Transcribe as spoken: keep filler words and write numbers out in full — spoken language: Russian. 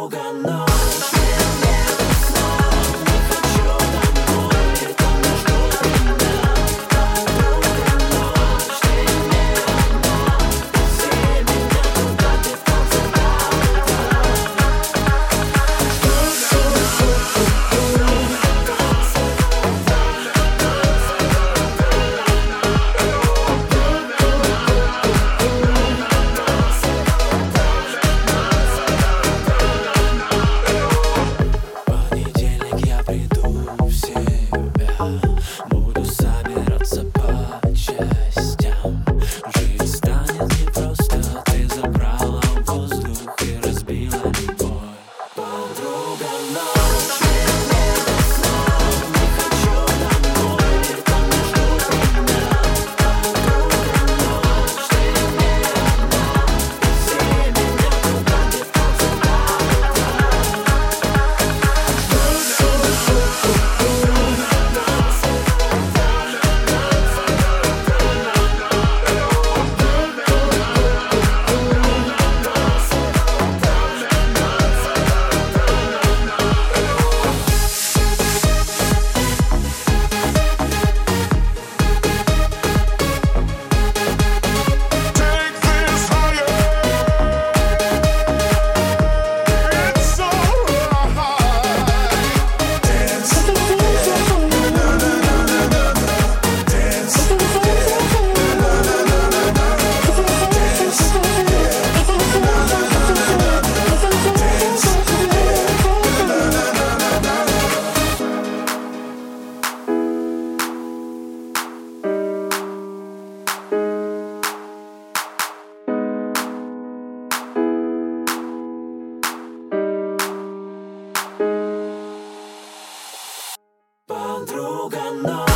Подруга, ночь, нет сна, не хочу домой, и там не ждут меня. Подруга, ночь, ты не одна, вези меня туда, где танцы до утра. Понедельник я приду в себя, буду собираться по частям. Жизнь станет непросто, ты забрала воздух и разбила любовь. Подруга, ночь, нет сна, не хочу домой, и там не ждут меня. Подруга, ночь, ты не одна, вези меня туда, где танцы до утра. Take this higher. It's alright. Dance, Подруга, ночь.